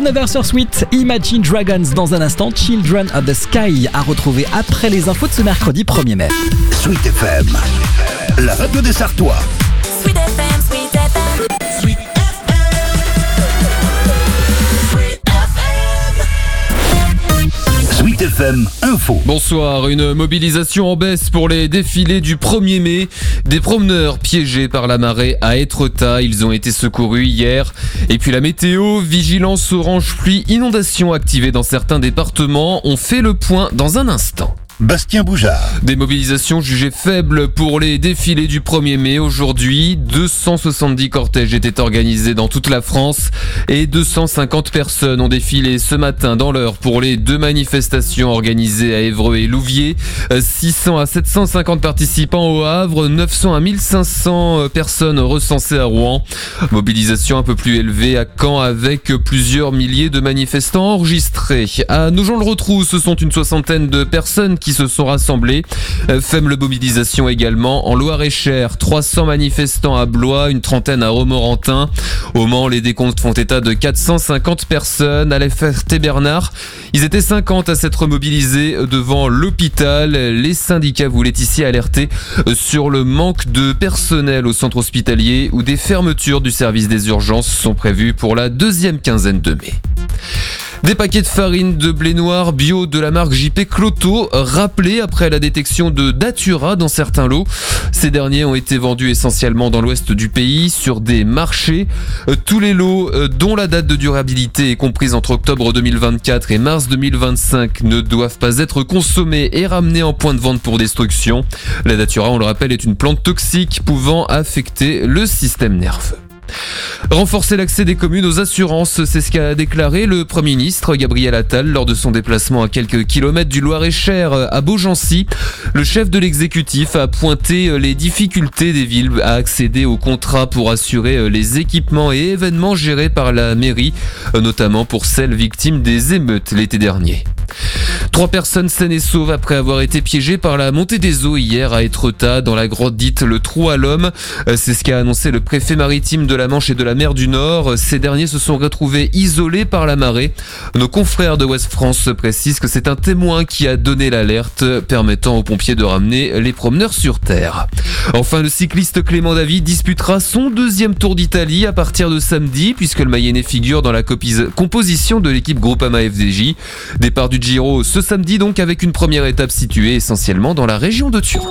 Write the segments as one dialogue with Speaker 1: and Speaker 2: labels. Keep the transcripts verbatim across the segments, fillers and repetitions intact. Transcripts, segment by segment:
Speaker 1: dix-neuf heures sur Sweet, Imagine Dragons dans un instant, Children of the Sky à retrouver après les infos de ce mercredi premier mai.
Speaker 2: Sweet F M, la radio des Sartois.
Speaker 3: Sweet F M, Sweet F M, Sweet F M,
Speaker 2: Sweet F M Info.
Speaker 4: Bonsoir, une mobilisation en baisse pour les défilés du premier mai. Des promeneurs piégés par la marée à Étretat, ils ont été secourus hier. Et puis la météo, vigilance orange pluie, inondation activée dans certains départements. On fait le point dans un instant.
Speaker 2: Bastien Boujard.
Speaker 4: Des mobilisations jugées faibles pour les défilés du premier mai. Aujourd'hui, deux cent soixante-dix cortèges étaient organisés dans toute la France et deux cent cinquante personnes ont défilé ce matin dans l'heure pour les deux manifestations organisées à Évreux et Louviers. six cents à sept cent cinquante participants au Havre, neuf cents à mille cinq cents personnes recensées à Rouen. Mobilisation un peu plus élevée à Caen avec plusieurs milliers de manifestants enregistrés. À Nogent-le-Rotrou, ce sont une soixantaine de personnes qui se sont rassemblés. Faible mobilisation également en Loir-et-Cher, trois cents manifestants à Blois, une trentaine à Romorantin. Au Mans, les décomptes font état de quatre cent cinquante personnes. À la Ferté-Bernard, ils étaient cinquante à s'être mobilisés devant l'hôpital. Les syndicats voulaient ici alerter sur le manque de personnel au centre hospitalier où des fermetures du service des urgences sont prévues pour la deuxième quinzaine de mai. Des paquets de farine de blé noir bio de la marque J P Cloto rappelés après la détection de datura dans certains lots. Ces derniers ont été vendus essentiellement dans l'ouest du pays sur des marchés. Tous les lots dont la date de durabilité est comprise entre octobre deux mille vingt-quatre et mars deux mille vingt-cinq ne doivent pas être consommés et ramenés en point de vente pour destruction. La datura, on le rappelle, est une plante toxique pouvant affecter le système nerveux. Renforcer l'accès des communes aux assurances, c'est ce qu'a déclaré le Premier ministre Gabriel Attal lors de son déplacement à quelques kilomètres du Loir-et-Cher à Beaugency. Le chef de l'exécutif a pointé les difficultés des villes à accéder aux contrats pour assurer les équipements et événements gérés par la mairie, notamment pour celles victimes des émeutes l'été dernier. Trois personnes saines et sauves après avoir été piégées par la montée des eaux hier à Étretat dans la grotte dite le Trou à l'Homme. C'est ce qu'a annoncé le préfet maritime de la Manche et de la mer du Nord. Ces derniers se sont retrouvés isolés par la marée. Nos confrères de Ouest France précisent que c'est un témoin qui a donné l'alerte permettant aux pompiers de ramener les promeneurs sur terre. Enfin, le cycliste Clément David disputera son deuxième Tour d'Italie à partir de samedi puisque le Mayennais figure dans la copis- composition de l'équipe Groupama F D J. Départ du Giro ce samedi donc avec une première étape située essentiellement dans la région de Turin.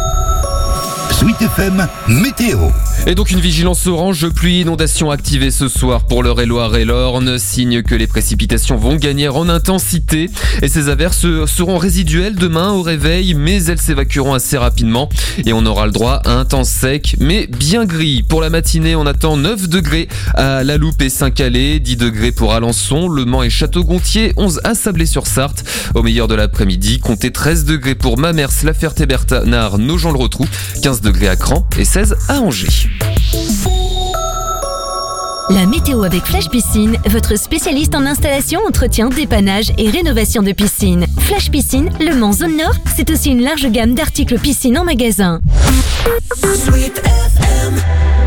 Speaker 2: Sweet F M Météo.
Speaker 4: Et donc une vigilance orange, pluie, inondation activée ce soir pour l'Eure-et-Loir et l'Orne, signe que les précipitations vont gagner en intensité et ces averses seront résiduelles demain au réveil, mais elles s'évacueront assez rapidement et on aura le droit à un temps sec mais bien gris. Pour la matinée, on attend neuf degrés à La Loupe et Saint-Calais, dix degrés pour Alençon, Le Mans et Château-Gontier, onze à Sablé-sur-Sarthe. Au meilleur de l'après-midi, comptez treize degrés pour Mamers, La Ferté-Bernard, Nogent-le-Rotrou, quinze degrés à Caen et seize à Angers.
Speaker 5: La météo avec Flash Piscine, votre spécialiste en installation, entretien, dépannage et rénovation de piscine. Flash Piscine, Le Mans Zone Nord, c'est aussi une large gamme d'articles piscine en magasin.
Speaker 3: Sweet F M.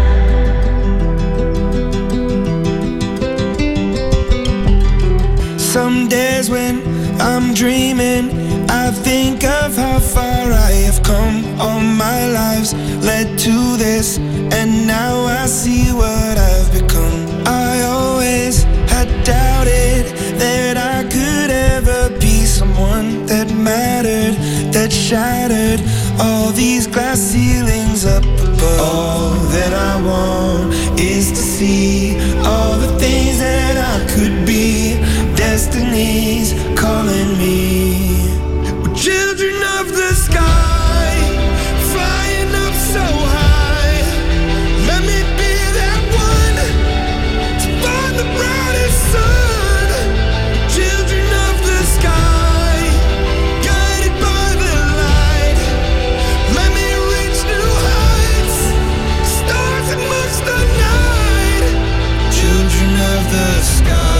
Speaker 6: Some days when I'm dreaming, I think of how far I have come. All my lives led to this, and now I see what I've become. I always had doubted that I could ever be someone that mattered, that shattered all these glass ceilings up above. All that I want is to see all the things that I could be. Destiny's calling me. We're children of the sky, flying up so high. Let me be that one to find the brightest sun. Children of the sky, guided by the light. Let me reach new heights, stars amongst the night. Children of the sky.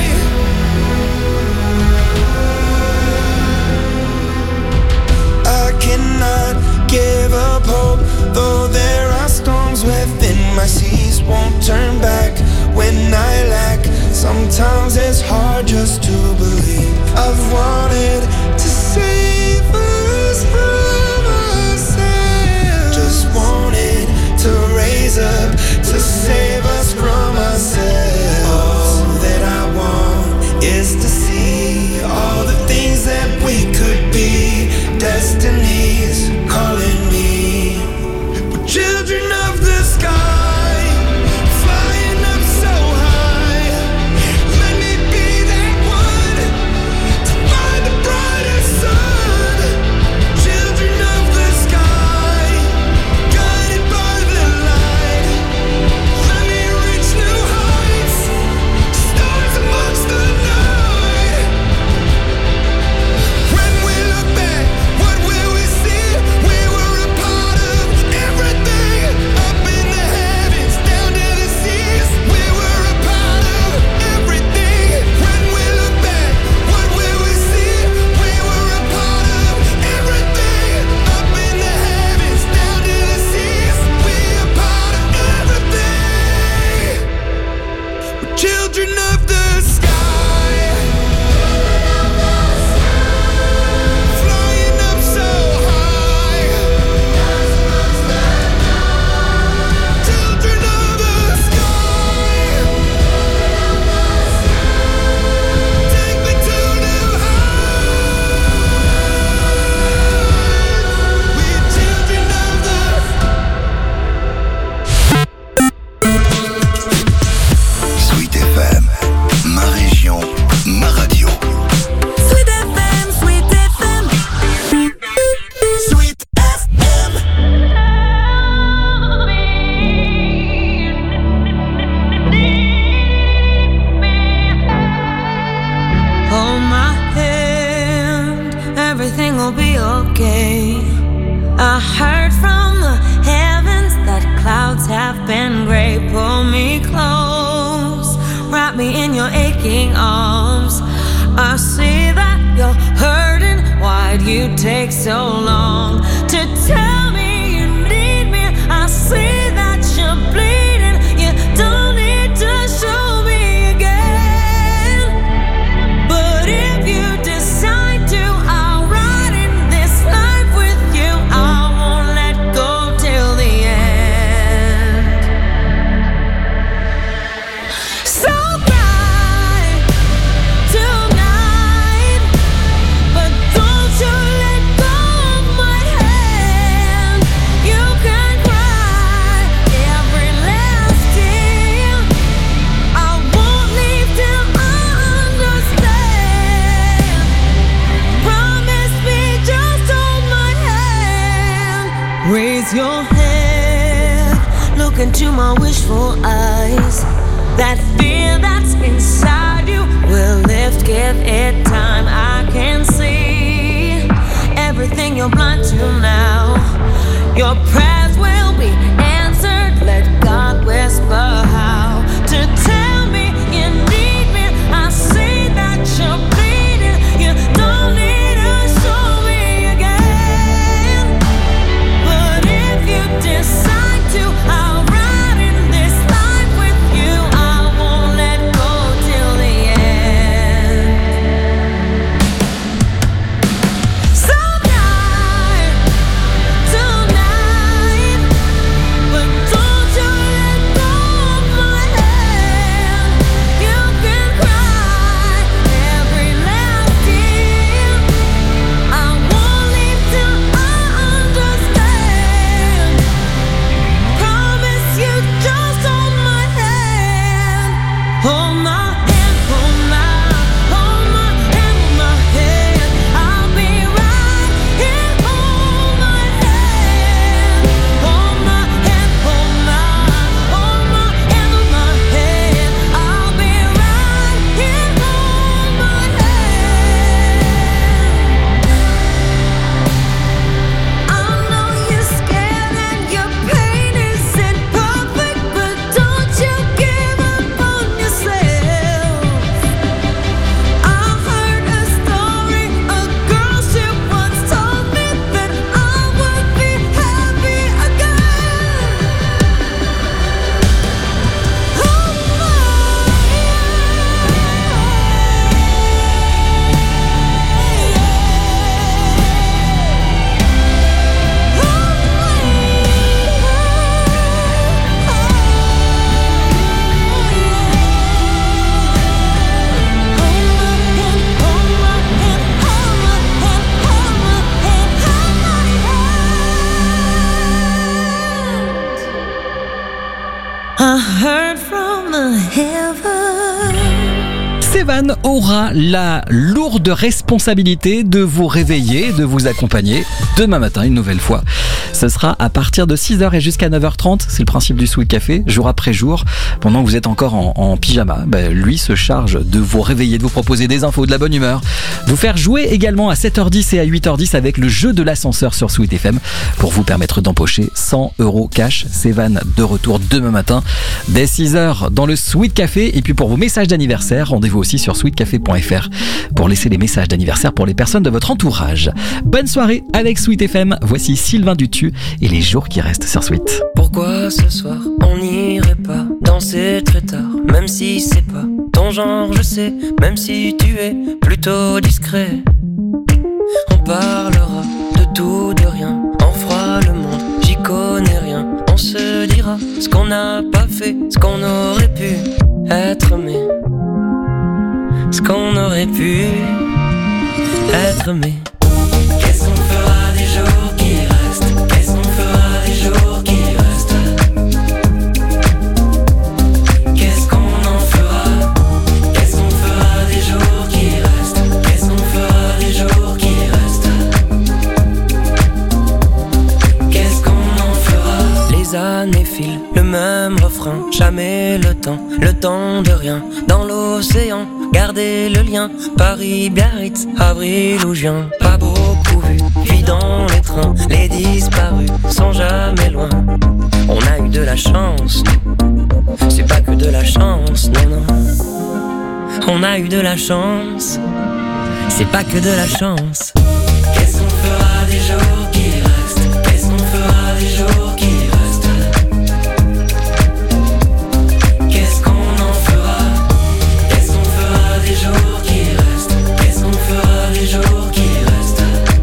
Speaker 6: Cannot give up hope, though there are storms within my seas. Won't turn back when I lack Sometimes it's hard just to believe. I've wanted to save us from ourselves. Just wanted to raise up to save us from ourselves. All that I want is to see all the things that we could be. Destiny's calling me. We're children of the sky, flying up so high. Let me be that one to find the brighter sun. Children of the sky, guided by the light. Let me reach new heights, stars amongst the night. When we look back, what will we see? We were a part of everything, up in the heavens, down to the seas. We were a part of everything. When we look back, what will we see? We were a part of everything, up in the heavens, down to the seas. We are part of everything. We're children of the sky, flying up so high. Children of the sky, take me to new heights. We're children of the
Speaker 2: Sweet F M, ma région, ma radio.
Speaker 3: Sweet F M, Sweet F M.
Speaker 6: Sweet F M.
Speaker 7: Hold my hand, everything will be okay. I heard from the heavens that clouds have been gray. Pull me close, wrap me in your aching arms. I see that you're hurting. Why'd you take so long to tell me you need me? I see that you're bleeding. You don't need to show me again. But if you decide to, I'll ride in this life with you. I won't let go till the end. So cry tonight, but don't you let go of my hand. You can cry every last tear. I won't leave till I understand. Promise me, just hold my hand. Raise your head, look into my wishful eyes. That fear that's inside you will lift, give it time. I can see everything you're blind to now. Your prayers will be answered. Let God whisper how to tell me you need me. I see that you're bleeding. You don't need to show me again. But if you decide to, I'll ride in this life with you. I won't let go till the end. So die tonight, I heard from the heaven.
Speaker 1: Sevan aura la lourde responsabilité de vous réveiller, de vous accompagner demain matin une nouvelle fois. Ce sera à partir de six heures et jusqu'à neuf heures trente, c'est le principe du Sweet Café, jour après jour. Pendant que vous êtes encore en, en pyjama, ben, lui se charge de vous réveiller, de vous proposer des infos, de la bonne humeur, vous faire jouer également à sept heures dix et à huit heures dix avec le jeu de l'ascenseur sur Sweet F M pour vous permettre d'empocher cent euros cash. Sevan de retour demain matin dès six heures dans le Sweet Café. Et puis pour vos messages d'anniversaire, rendez-vous aussi sur sweet café point f r pour laisser les messages d'anniversaire pour les personnes de votre entourage. Bonne soirée avec Sweet F M. Voici Sylvain Dutu et les jours qui restent sur Sweet.
Speaker 8: Pourquoi ce soir on n'irait pas danser très tard, même si c'est pas ton genre, je sais, même si tu es plutôt discret. On parlera de tout, de rien, on fera le monde, j'y connais rien. On se dira ce qu'on n'a pas fait, ce qu'on aurait pu être, mais ce qu'on aurait pu être, mais qu'est-ce qu'on fera des jours qui restent? Qu'est-ce qu'on fera des jours qui restent? Qu'est-ce qu'on en fera? Qu'est-ce qu'on fera des jours qui restent? Qu'est-ce qu'on fera des jours qui restent? Qu'est-ce qu'on en fera? Les années filent, le même refrain, jamais le temps, le temps de rien. Dans l'océan, gardez le lien, Paris, Biarritz, avril ou juin. Pas beaucoup vu, puis dans les trains, les disparus sont jamais loin. On a eu de la chance, c'est pas que de la chance, non, non. On a eu de la chance, c'est pas que de la chance. Qu'est-ce qu'on fera des jours qui restent? Qu'est-ce qu'on fera des jours qui restent? Qu'est-ce qu'on en fera? Qu'est-ce qu'on fera des jours qui restent? Qu'est-ce qu'on fera des jours qui restent?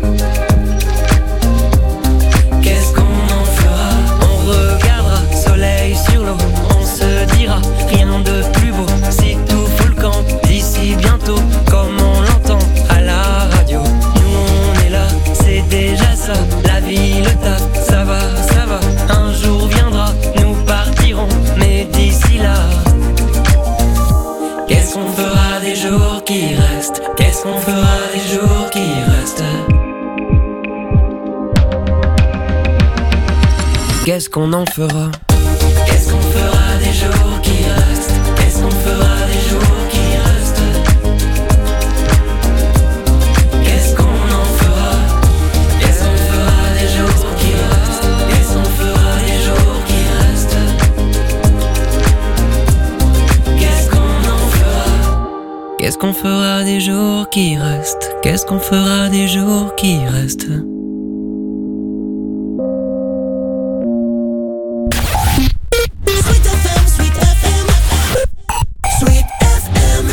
Speaker 8: Qu'est-ce qu'on en fera? On regardera soleil sur l'eau, on se dira rien de plus beau. Si tout fout le camp d'ici bientôt, comme on l'entend à la radio. Nous on est là, c'est déjà ça. La vie, le taf, ça va, ça va. Un jour viendra, nous partirons, mais d'ici là, qu'est-ce qu'on fera des jours qui restent? Qu'est-ce qu'on fera des jours qui restent? Qu'est-ce qu'on en fera? Qu'est-ce qu'on fera des jours qui restent? Qu'est-ce qu'on fera des jours qui restent? Qu'est-ce qu'on en fera? Qu'est-ce qu'on fera des jours qui restent? Qu'est-ce qu'on fera des jours qui restent? Qu'est-ce qu'on en fera? Qu'est-ce qu'on fera des jours qui restent? Qu'est-ce qu'on fera des jours qui restent?
Speaker 3: Sweet F M, Sweet F M, Sweet F M.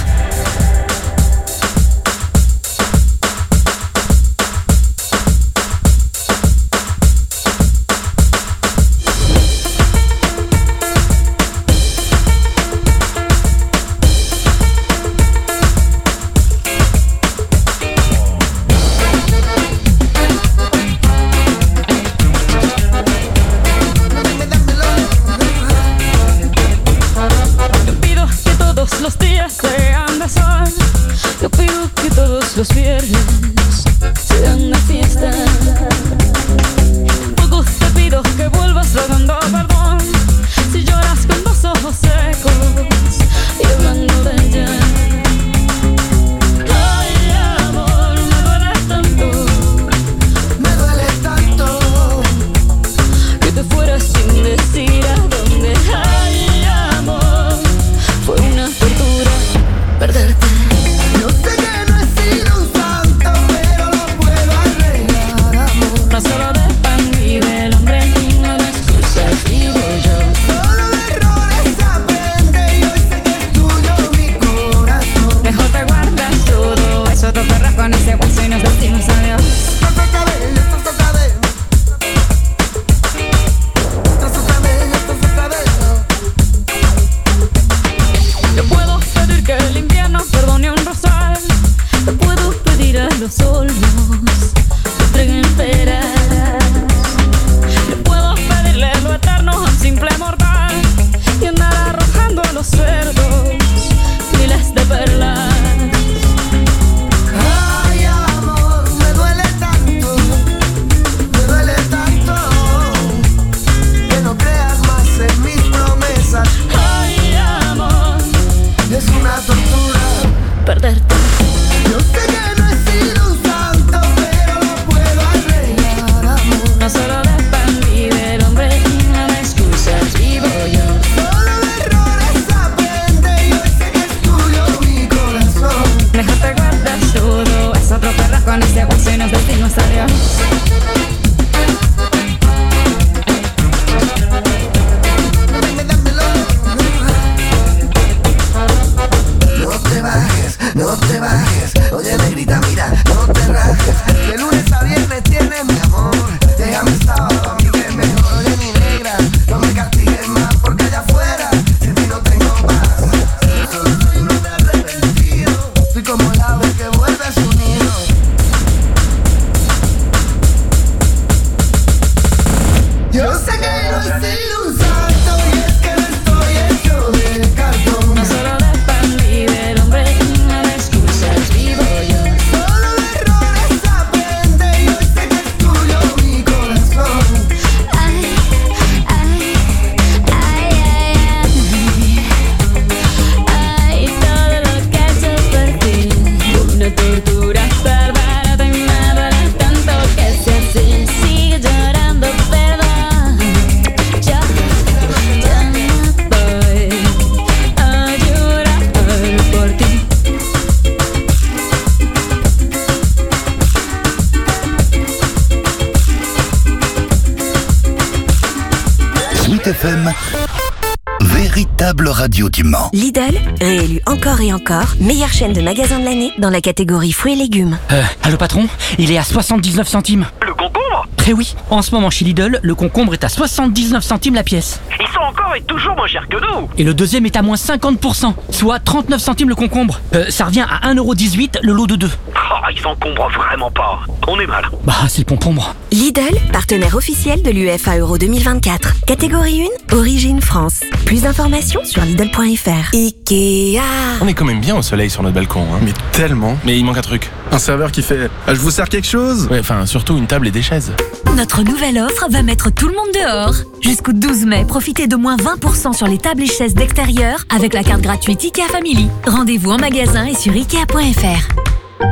Speaker 2: véritable radio du Mans.
Speaker 5: Lidl, réélu encore et encore, meilleure chaîne de magasins de l'année dans la catégorie fruits et légumes.
Speaker 9: Euh, allô patron, il est à soixante-dix-neuf centimes.
Speaker 10: Le concombre ?
Speaker 9: Eh oui, en ce moment chez Lidl, le concombre est à soixante-dix-neuf centimes la pièce.
Speaker 10: Ils sont encore et toujours moins chers que nous.
Speaker 9: Et le deuxième est à moins cinquante pour cent, soit trente-neuf centimes le concombre. Euh, ça revient à un euro dix-huit le lot de deux.
Speaker 10: Oh, ils encombrent vraiment pas. On est mal.
Speaker 9: Bah, c'est le concombre.
Speaker 5: Lidl, partenaire officiel de l'U E F A Euro deux mille vingt-quatre. Catégorie un, origine France. Plus d'informations sur Lidl point F R. Ikea.
Speaker 11: On est quand même bien au soleil sur notre balcon, hein. Mais tellement. Mais il manque un truc.
Speaker 12: Un serveur qui fait ah, « Je vous sers quelque chose ?»
Speaker 11: Ouais, enfin, surtout une table et des chaises.
Speaker 5: Notre nouvelle offre va mettre tout le monde dehors. Jusqu'au douze mai, profitez de moins vingt pour cent sur les tables et chaises d'extérieur avec la carte gratuite Ikea Family. Rendez-vous en magasin et sur Ikea point F R.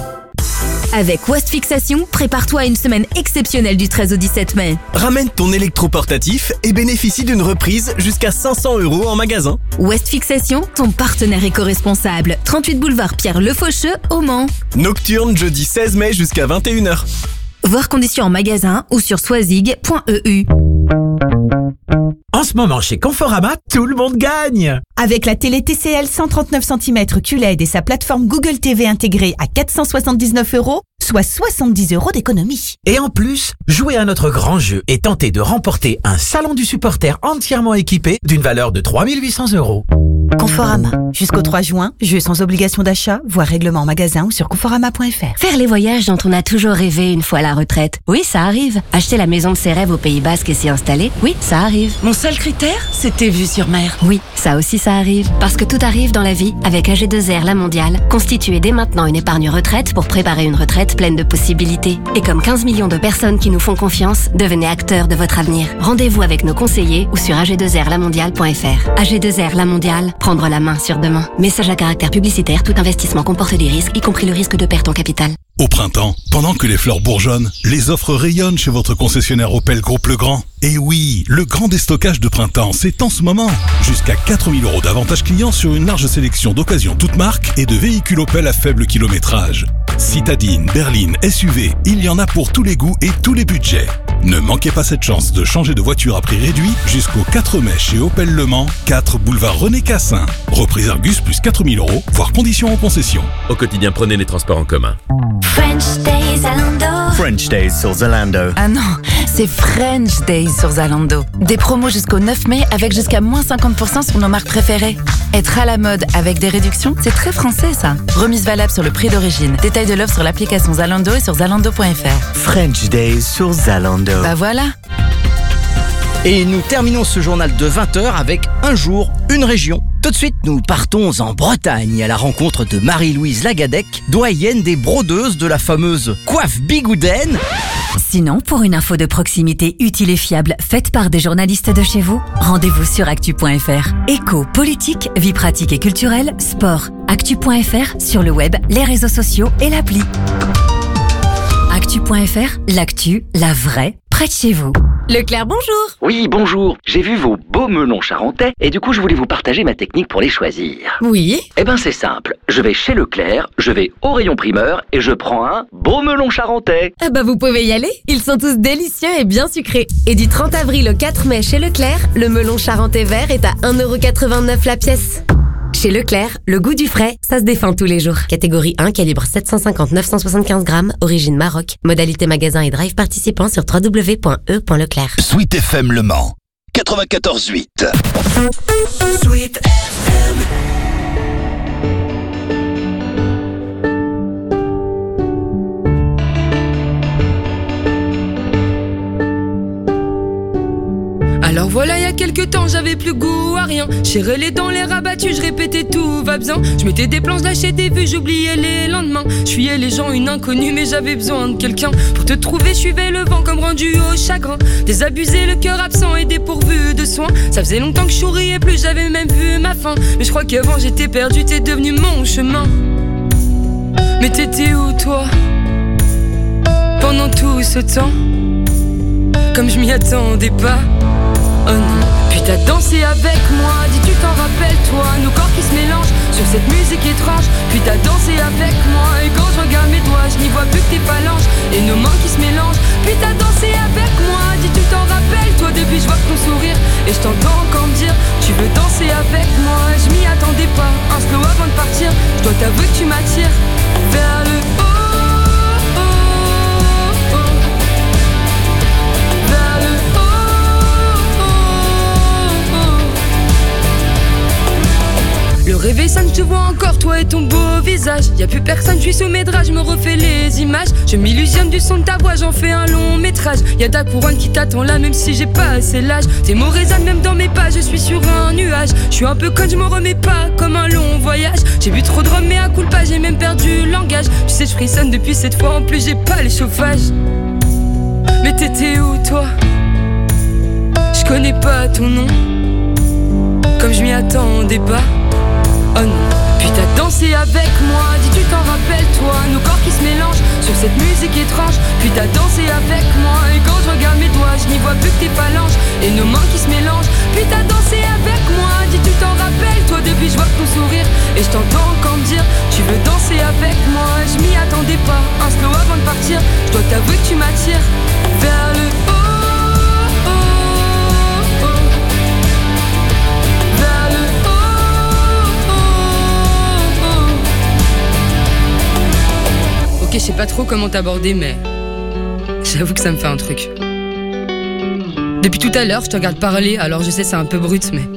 Speaker 5: Avec West Fixation, prépare-toi à une semaine exceptionnelle du treize au dix-sept mai.
Speaker 13: Ramène ton électroportatif et bénéficie d'une reprise jusqu'à cinq cents euros en magasin.
Speaker 5: West Fixation, ton partenaire éco-responsable. trente-huit boulevard Pierre Le Faucheux, au Mans.
Speaker 13: Nocturne jeudi seize mai jusqu'à vingt et une heures.
Speaker 5: Voir conditions en magasin ou sur swazig point e u.
Speaker 14: En ce moment, chez Conforama, tout le monde gagne!
Speaker 15: Avec la télé T C L cent trente-neuf centimètres Q L E D et sa plateforme Google T V intégrée à quatre cent soixante-dix-neuf euros, soit soixante-dix euros d'économie.
Speaker 14: Et en plus, jouez à notre grand jeu et tentez de remporter un salon du supporter entièrement équipé d'une valeur de trois mille huit cents euros.
Speaker 15: Conforama. Jusqu'au trois juin, jeu sans obligation d'achat, voire règlement en magasin ou sur conforama point F R.
Speaker 5: Faire les voyages dont on a toujours rêvé une fois à la retraite. Oui, ça arrive. Acheter la maison de ses rêves au Pays Basque et s'y installer. Oui, ça arrive.
Speaker 16: Mon seul critère, c'était vue sur mer.
Speaker 5: Oui, ça aussi ça arrive. Parce que tout arrive dans la vie avec A G deux R La Mondiale. Constituez dès maintenant une épargne retraite pour préparer une retraite pleine de possibilités. Et comme quinze millions de personnes qui nous font confiance, devenez acteurs de votre avenir. Rendez-vous avec nos conseillers ou sur A G deux R la mondiale point F R. A G deux R La Mondiale, prendre la main sur demain. Message à caractère publicitaire, tout investissement comporte des risques, y compris le risque de perte en capital.
Speaker 17: Au printemps, pendant que les fleurs bourgeonnent, les offres rayonnent chez votre concessionnaire Opel Groupe Legrand. Et oui, le grand déstockage de printemps, c'est en ce moment. Jusqu'à quatre mille euros d'avantages clients sur une large sélection d'occasions toutes marques et de véhicules Opel à faible kilométrage. Citadine, berline, S U V, il y en a pour tous les goûts et tous les budgets. Ne manquez pas cette chance de changer de voiture à prix réduit jusqu'au quatre mai chez Opel Le Mans, quatre boulevard René Cassin. Reprise Argus plus quatre mille euros, voire conditions en concession.
Speaker 18: Au quotidien, prenez les transports en commun.
Speaker 5: French Days Zalando.
Speaker 19: French Days sur Zalando.
Speaker 16: Ah non, c'est French Days sur Zalando. Des promos jusqu'au neuf mai avec jusqu'à moins cinquante pour cent sur nos marques préférées. Être à la mode avec des réductions, c'est très français ça. Remise valable sur le prix d'origine. Détail de l'offre sur l'application Zalando et sur zalando point F R.
Speaker 19: French Days sur Zalando.
Speaker 16: Bah voilà.
Speaker 13: Et nous terminons ce journal de vingt heures avec un jour, une région. Tout de suite, nous partons en Bretagne à la rencontre de Marie-Louise Lagadec, doyenne des brodeuses de la fameuse coiffe bigoudaine.
Speaker 5: Sinon, pour une info de proximité utile et fiable, faite par des journalistes de chez vous, rendez-vous sur actu point F R. Éco, politique, vie pratique et culturelle, sport. actu point F R, sur le web, les réseaux sociaux et l'appli. actu point F R, l'actu, la vraie, près de chez vous.
Speaker 20: Leclerc, bonjour.
Speaker 21: Oui, bonjour. J'ai vu vos beaux melons charentais et du coup, je voulais vous partager ma technique pour les choisir.
Speaker 20: Oui.
Speaker 21: Eh ben, c'est simple. Je vais chez Leclerc, je vais au rayon primeur et je prends un beau melon charentais.
Speaker 20: Ah bah, vous pouvez y aller. Ils sont tous délicieux et bien sucrés. Et du trente avril au quatre mai chez Leclerc, le melon charentais vert est à un euro quatre-vingt-neuf la pièce. Chez Leclerc, le goût du frais, ça se défend tous les jours. Catégorie un, calibre sept cent cinquante à neuf cent soixante-quinze grammes, origine Maroc. Modalité magasin et drive participant sur w w w point e point leclerc.
Speaker 2: Sweet F M Le Mans, quatre-vingt-quatorze huit.
Speaker 3: Sweet F M.
Speaker 22: Alors voilà, il y a quelques temps, j'avais plus goût à rien. J'ai les dents, les rabattus, je répétais tout va bien. Je mettais des planches, lâchais des vues, j'oubliais les lendemains. Je fuyais les gens, une inconnue, mais j'avais besoin de quelqu'un. Pour te trouver, je suivais le vent comme rendu au chagrin. Désabusé, le cœur absent et dépourvu de soins. Ça faisait longtemps que je souriais plus, j'avais même vu ma fin. Mais je crois qu'avant j'étais perdu, t'es devenu mon chemin. Mais t'étais où toi pendant tout ce temps? Comme je m'y attendais pas. Oh non. Puis t'as dansé avec moi, dis tu t'en rappelles toi, nos corps qui se mélangent sur cette musique étrange. Puis t'as dansé avec moi, et quand je regarde mes doigts, je n'y vois plus que tes phalanges et nos mains qui se mélangent. Puis t'as dansé avec moi, dis tu t'en rappelles toi, depuis je vois ton sourire et je t'entends encore me dire tu veux danser t'avouer que tu m'attires vers le haut. Le réveil sonne, je te vois encore, toi et ton beau visage. Y'a plus personne, je suis sous mes draps, je me refais les images. Je m'illusionne du son de ta voix, j'en fais un long métrage. Y'a ta couronne qui t'attend là, même si j'ai pas assez l'âge. Tes mots résonnent même dans mes pas, je suis sur un nuage. Je suis un peu conne, je m'en remets pas, comme un long voyage. J'ai bu trop de rhum, mais à coup pas, j'ai même perdu le langage. Tu sais, je frissonne depuis cette fois, en plus j'ai pas les chauffages. Mais t'étais où toi? Je connais pas ton nom, comme je m'y attendais pas. Oh non. Puis t'as dansé avec moi, dis tu t'en rappelles toi, nos corps qui se mélangent sur cette musique étrange. Puis t'as dansé avec moi, et quand je regarde mes doigts, je n'y vois plus que tes phalanges et nos mains qui se mélangent. Puis t'as dansé avec moi, dis tu t'en rappelles toi, depuis je vois ton sourire et je t'entends encore me dire tu veux danser avec moi. Je m'y attendais pas, un slow avant de partir. Je dois t'avouer que tu m'attires vers le haut. Ok, je sais pas trop comment t'aborder, mais j'avoue que ça me fait un truc. Depuis tout à l'heure, je te regarde parler, alors je sais c'est un peu brut, mais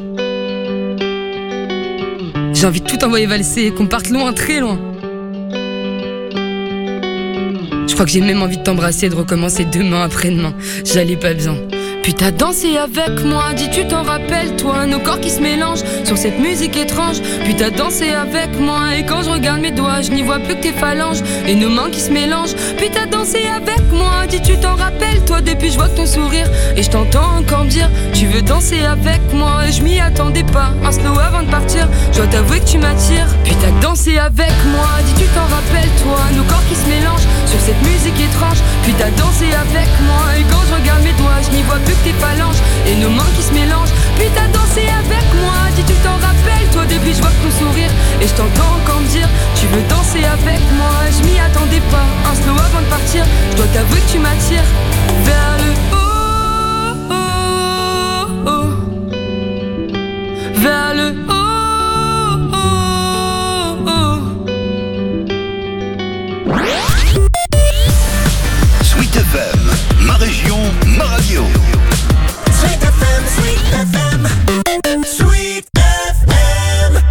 Speaker 22: j'ai envie de tout envoyer valser et qu'on parte loin, très loin. Je crois que j'ai même envie de t'embrasser et de recommencer demain après-demain. J'allais pas bien. Puis t'as dansé avec moi, dis tu t'en rappelles toi, nos corps qui se mélangent sur cette musique étrange. Puis t'as dansé avec moi et quand je regarde mes doigts, je n'y vois plus que tes phalanges et nos mains qui se mélangent. Puis t'as dansé avec moi, dis tu t'en rappelles toi, depuis je vois ton sourire et je t'entends encore me dire tu veux danser avec moi. Et je m'y attendais pas, un slow avant de partir. Je dois t'avouer que tu m'attires. Puis t'as dansé avec moi, dis tu t'en rappelles toi, nos corps qui se mélangent sur cette musique étrange. Puis t'as dansé avec moi et quand je regarde mes doigts, je n'y vois plus que tes phalanges et nos mains qui se mélangent. Puis t'as dansé avec moi, dis tu t'en rappelles toi, depuis je vois ton sourire et je t'entends encore me dire tu veux danser avec moi. Je m'y attendais pas, un slow avant de partir. Je dois t'avouer que tu m'attires vers le haut, oh, oh, vers le haut, oh, oh.
Speaker 2: Sweet F M, ma région, ma radio.
Speaker 3: Sweet F M, Sweet F M, Sweet F M.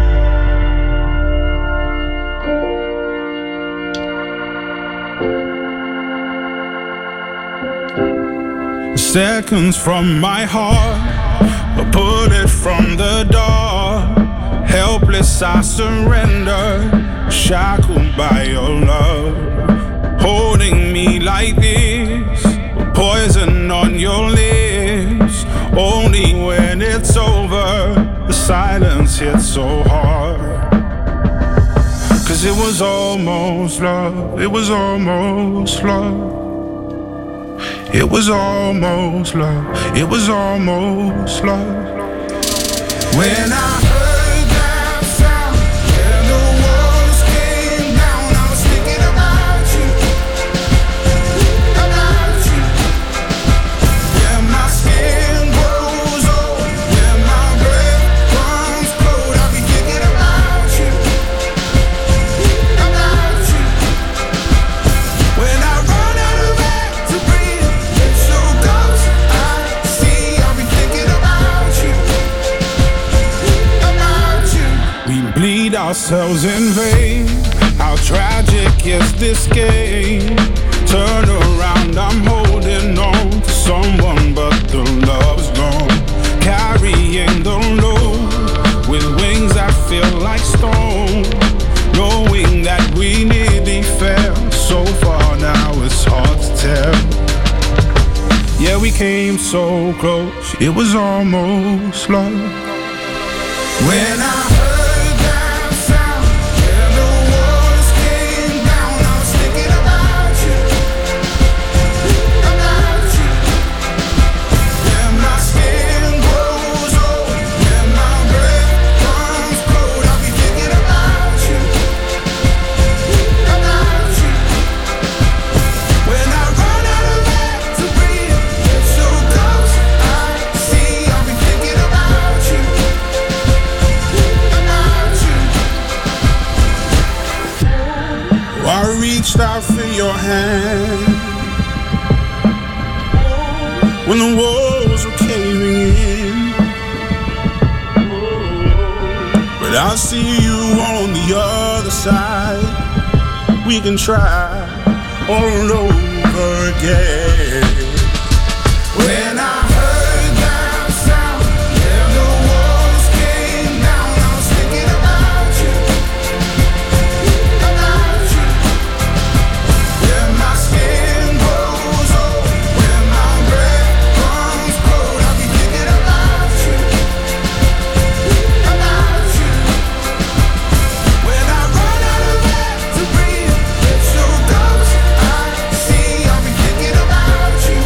Speaker 4: Seconds from my heart, a bullet from the door. Helpless I surrender, shackled by your love. Holding me like this, poison on your lips. Only when it's over, the silence hits so hard. Cause it was almost love, it was almost love. It was almost love, it was almost love. When I heard that sound, and the walls came down, I was thinking about you, about you. Yeah, my skin grows old, yeah, my breath comes cold, I'll be thinking about you, about you. When I run out of air to breathe, it's so close, I see, I'll be thinking about you, about you. We bleed ourselves in vain, how tragic is this game? Turn around, I'm holding on to someone, but the love's gone. Carrying the load with wings that feel like stone, knowing that we nearly fell so far, now it's hard to tell. Yeah, we came so close, it was almost love. When I heard that sound, and the walls came down, I was thinking about you, about you. Yeah, my skin grows old, yeah, my breath comes cold, I'll be thinking about you, about you. When I run out of air to breathe, it's so close, I see, I'll be thinking about you, reached out for your hand when the walls were caving in. But I see you on the other side. We can try all over again. When I heard that sound, yeah, the walls came down. I was thinking about you, about you. When my skin grows old, when my breath comes cold, I'll be thinking about you, about you. When I run out of air to breathe, it's your ghost I see. I'll be thinking about you,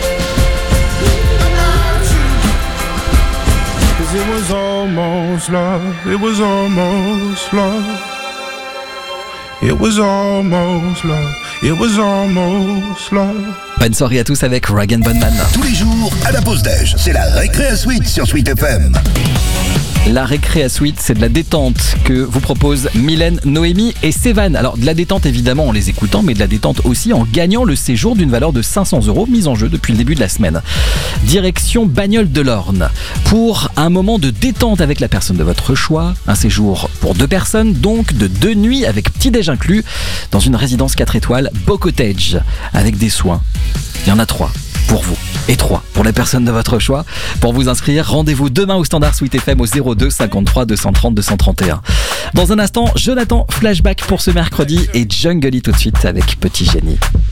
Speaker 4: about you. 'Cause it was almost love, it was almost love. It was almost love, it was almost love.
Speaker 1: Bonne soirée à tous avec Rag and Bone Man.
Speaker 2: Tous les jours, à la pause déj, c'est la récré à Sweet sur Sweet F M.
Speaker 1: La récré à Sweet, c'est de la détente que vous proposent Mylène, Noémie et Sévan. Alors de la détente évidemment en les écoutant, mais de la détente aussi en gagnant le séjour d'une valeur de cinq cents euros mise en jeu depuis le début de la semaine. Direction Bagnoles de l'Orne pour un moment de détente avec la personne de votre choix. Un séjour pour deux personnes, donc de deux nuits avec petit-déj inclus dans une résidence quatre étoiles Beau Cottage avec des soins. Il y en a trois pour vous et trois pour les personnes de votre choix. Pour vous inscrire, rendez-vous demain au standard Sweet F M au zéro deux cinquante-trois deux cent trente deux cent trente et un. Dans un instant, Jonathan, flashback pour ce mercredi et Jungle tout de suite avec Petit Génie.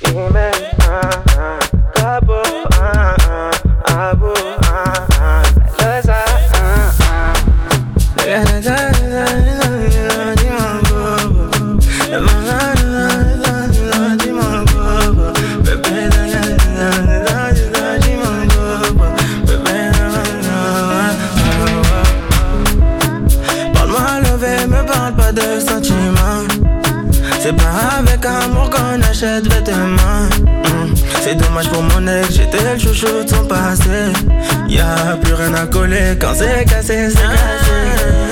Speaker 6: C'est pas avec amour qu'on achète vêtements. mmh. C'est dommage pour mon ex, j'étais le chouchou de son passé. Y'a plus rien à coller quand c'est cassé, c'est cassé.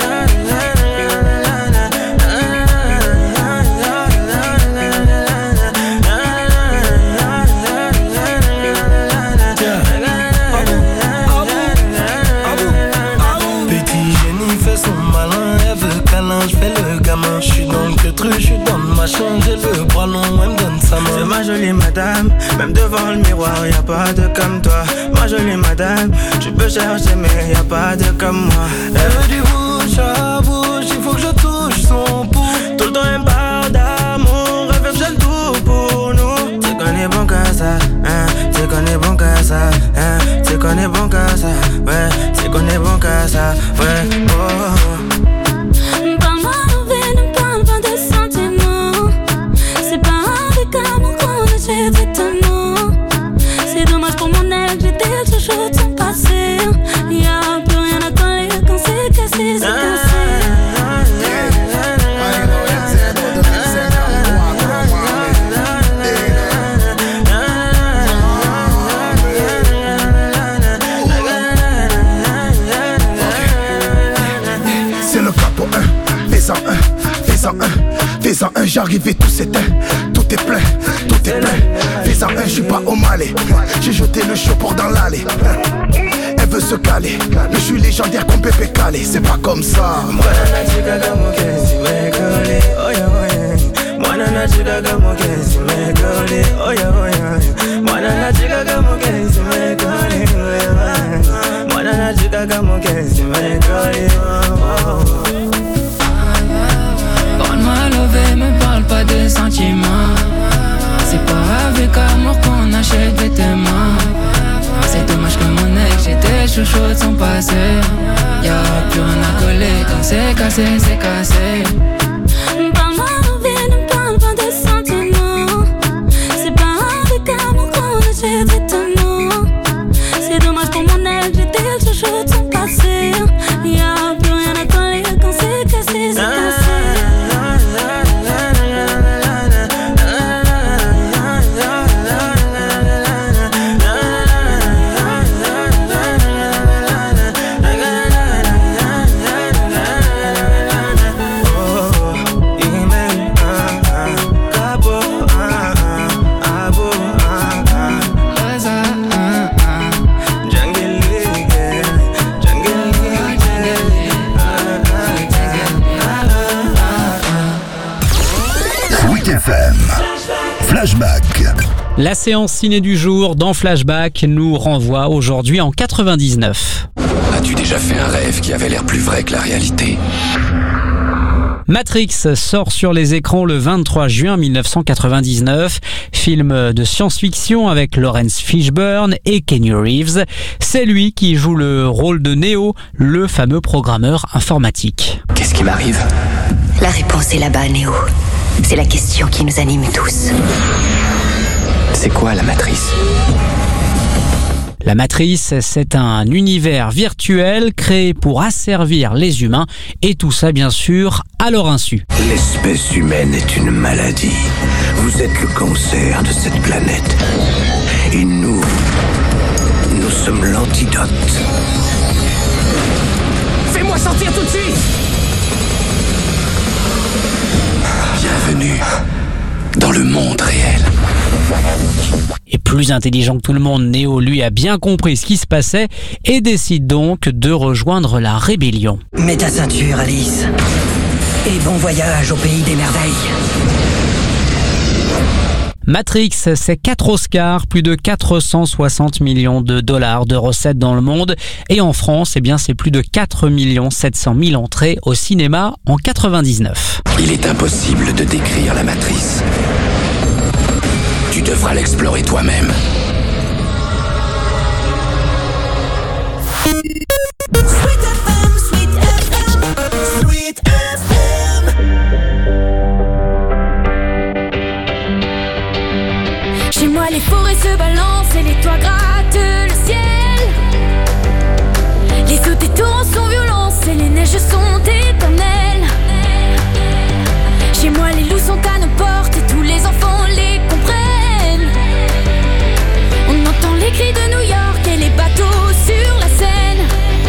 Speaker 6: J'suis dans le queutru, j'suis dans le machin, j'ai le bras long, elle me donne sa main. C'est ma jolie madame, même devant le miroir, y'a pas de comme toi. Ma jolie madame, tu peux chercher mais y'a pas de comme moi. Elle veut du bouche à bouche, il faut que je touche son pouls. Tout le temps elle me parle d'amour, elle veut que j'aime tout pour nous. C'est qu'on est bon qu'à ça, hein, c'est qu'on est bon qu'à ça, hein, c'est qu'on est bon qu'à ça, ouais, c'est qu'on est bon qu'à ça, ouais, oh.
Speaker 3: C'est dommage pour mon ex, j'étais le chouchou de son passé. Y'a plus rien à coller quand c'est cassé, c'est cassé.
Speaker 2: C'est le capot un, fais-en un, fais-en un, fais-en un, j'arrive et tout s'éteint. Tout est plein, tout est plein. Fais-en un, j'suis pas au Malais. J'ai jeté le chaud pour dans l'allée. Elle veut se caler, mais je suis légendaire comme Pépé Calé. C'est pas comme ça.
Speaker 22: Parle-moi lové, me parle pas de sentiments. C'est pas avec amour qu'on achète vêtements. C'est dommage que mon ex, j'étais chouchou de son passé. Y'a plus rien à coller quand c'est cassé, c'est cassé.
Speaker 3: Parle-moi lové, ne parle pas de sentiments. C'est pas avec amour qu'on achète vêtements. C'est dommage pour mon ex, j'étais le chouchou de son passé. Y'a plus rien à coller quand c'est cassé, c'est cassé.
Speaker 7: Flashback.
Speaker 8: La séance ciné du jour dans Flashback nous renvoie aujourd'hui en quatre-vingt-dix-neuf.
Speaker 23: As-tu déjà fait un rêve qui avait l'air plus vrai que la réalité ?
Speaker 8: Matrix sort sur les écrans le vingt-trois juin mille neuf cent quatre-vingt-dix-neuf, film de science-fiction avec Lawrence Fishburne et Keanu Reeves. C'est lui qui joue le rôle de Neo, le fameux programmeur informatique.
Speaker 23: Qu'est-ce qui m'arrive ?
Speaker 24: La réponse est là-bas, Neo. C'est la question qui nous anime tous.
Speaker 23: C'est quoi la matrice ?
Speaker 8: La matrice, c'est un univers virtuel créé pour asservir les humains, et tout ça bien sûr à leur insu.
Speaker 23: L'espèce humaine est une maladie. Vous êtes le cancer de cette planète. Et nous, nous sommes l'antidote.
Speaker 6: Fais-moi sortir tout de suite!
Speaker 23: Bienvenue dans le monde réel.
Speaker 8: Et plus intelligent que tout le monde, Neo, lui, a bien compris ce qui se passait et décide donc de rejoindre la rébellion.
Speaker 24: Mets ta ceinture, Alice. Et bon voyage au pays des merveilles.
Speaker 8: Matrix, c'est quatre Oscars, plus de quatre cent soixante millions de dollars de recettes dans le monde. Et en France, eh bien, c'est plus de quatre millions sept cent mille entrées au cinéma en quatre-vingt-dix-neuf.
Speaker 23: Il est impossible de décrire la matrice. Tu devras l'explorer toi-même.
Speaker 3: Chez moi les forêts se balancent et les toits grattent le ciel. Les eaux des torrents sont violents et les neiges sont éternelles. Chez moi les loups sont à nos portes et tous les enfants les comprennent. On entend les cris de New York et les bateaux sur la Seine.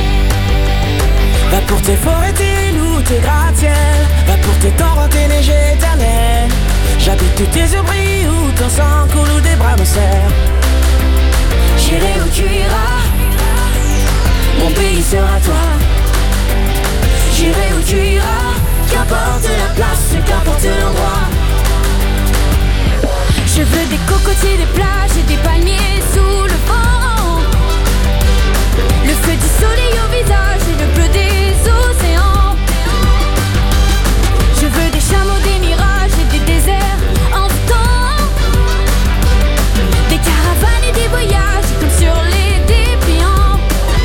Speaker 6: Va pour tes forêts, tes loups, tes gratte-ciel. Va pour tes torrents, tes neiges éternelles. J'habite où tes yeux brillent, où ton sang coule, où des bras me serrent.
Speaker 3: J'irai où tu iras, mon pays sera toi. J'irai où tu iras, qu'importe la place, qu'importe l'endroit. Je veux des cocotiers, des plages et des palmiers sous le vent. Le feu du soleil au visage et le bleu des océans. Je veux des chameaux, des mirages et des déserts envoûtants. Des caravanes et des voyages comme sur les dépliants.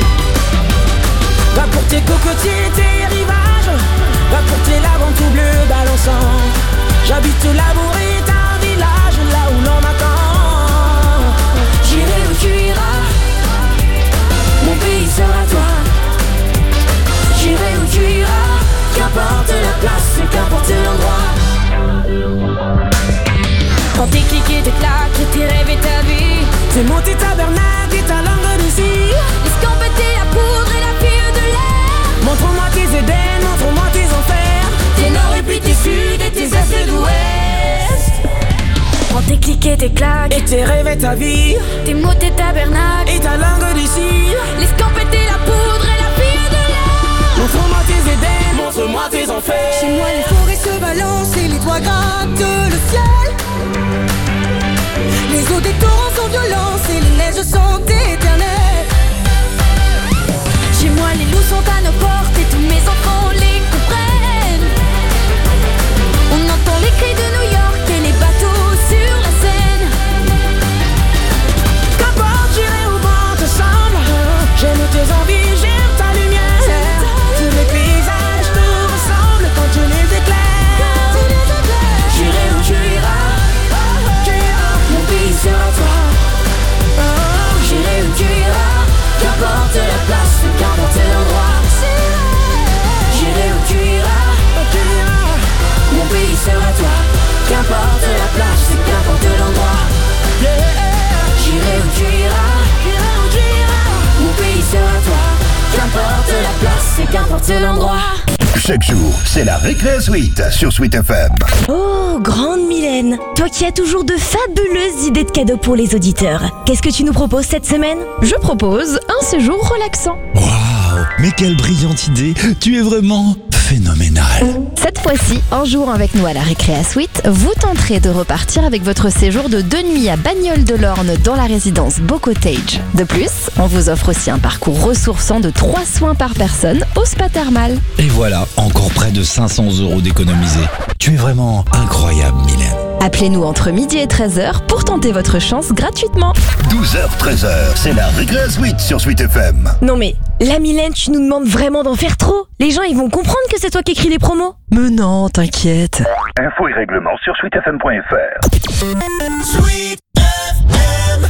Speaker 6: Va pour tes cocotiers, tes rivages. Va pour tes laves tout bleu balançant. J'habite au labour et un village là où l'on m'attend.
Speaker 3: J'irai où tu iras, mon pays sera toi. J'irai où tu iras, qu'importe la place, qu'importe l'endroit. Quand tes clics et tes claques, et tes rêves et ta vie.
Speaker 6: Tes mots, tes tabernacles et ta langue de cire.
Speaker 3: Escampetez la poudre et la fille de l'air.
Speaker 6: Montre-moi tes Éden, montre-moi tes enfers.
Speaker 3: Tes nord et puis tes sud et tes est et d'ouest. Prends tes clics et tes claques,
Speaker 6: et tes rêves et ta vie.
Speaker 3: Tes mots, tes tabernacles,
Speaker 6: et ta langue de cire.
Speaker 3: L'escampetez la poudre et la fille de l'air.
Speaker 6: Montre-moi tes Éden, montre-moi tes enfers.
Speaker 24: Chez moi les forêts se balancent et les toits grattent le ciel. Les eaux des torrents sont violentes et les neiges sont éternelles.
Speaker 3: Chez moi les loups sont à nos portes et tous mes enfants les comprennent. On entend les cris de New York et les bateaux sur la Seine.
Speaker 6: Qu'importe, j'irai où bon te semble. J'aime tes envies, j'aime ta lumière. Tous les paysages te ressemblent quand tu les éclaires.
Speaker 3: J'irai où tu iras, mon pays sera toi. J'irai où tu iras, qu'importe la place, qu'importe l'endroit. J'irai où tu iras, mon pays sera toi. Qu'importe la place, qu'importe l'endroit. J'irai où tu iras, mon pays sera toi. Qu'importe la place, qu'importe l'endroit.
Speaker 7: Chaque jour, c'est la Récré Suite sur Sweet F M.
Speaker 25: Oh, grande Mylène, toi qui as toujours de fabuleuses idées de cadeaux pour les auditeurs. Qu'est-ce que tu nous proposes cette semaine?
Speaker 26: Je propose un séjour relaxant.
Speaker 27: Waouh, mais quelle brillante idée! Tu es vraiment
Speaker 9: phénoménal.
Speaker 25: Cette fois-ci, en jouant avec nous à la Récréa Suite, vous tenterez de repartir avec votre séjour de deux nuits à Bagnoles-de-l'Orne dans la résidence Beau Cottage. De plus, on vous offre aussi un parcours ressourçant de trois soins par personne au spa thermal.
Speaker 9: Et voilà, encore près de cinq cents euros d'économisés. Tu es vraiment incroyable, Mylène.
Speaker 25: Appelez-nous entre midi et treize heures pour tenter votre chance gratuitement.
Speaker 7: douze heures treize heures, c'est la Récréa Suite sur Suite F M.
Speaker 25: Non mais, la Mylène, tu nous demandes vraiment d'en faire trop. Les gens, ils vont comprendre que c'est toi qui écris les promos. Mais non, t'inquiète.
Speaker 7: Infos et règlements sur sweet f m point f r.
Speaker 6: Sweet F M.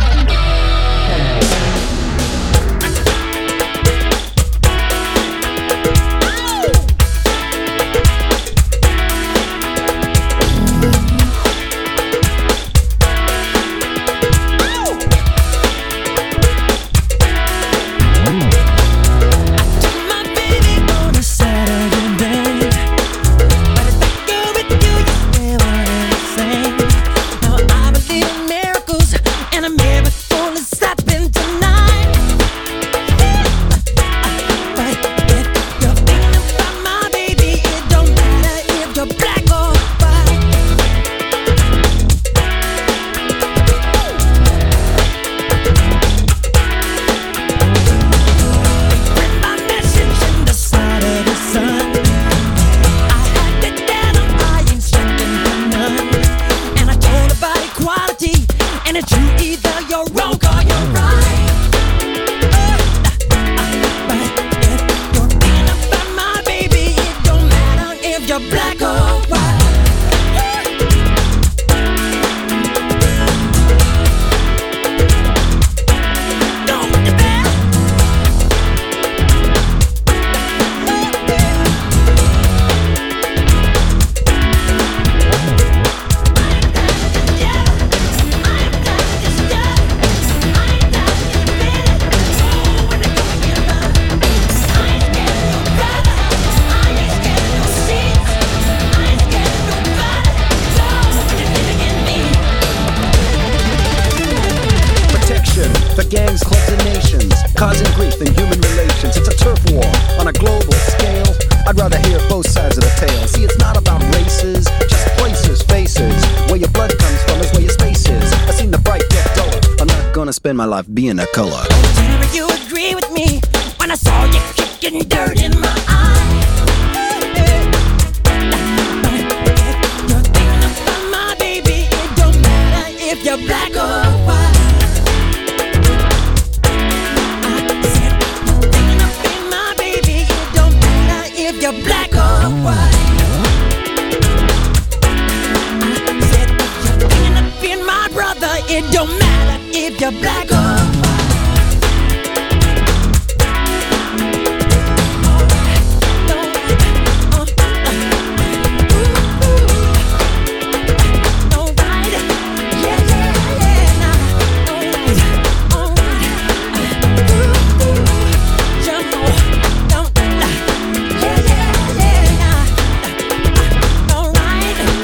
Speaker 10: Spend my life being a color.
Speaker 6: Did you agree with me when I saw you kicking dirt in my eye? You're thinking about my baby. It don't matter if you're black or white. I said you're thinking about my baby. It don't matter if you're black or white. I said you're thinking about my brother. It don't matter if you're black or white.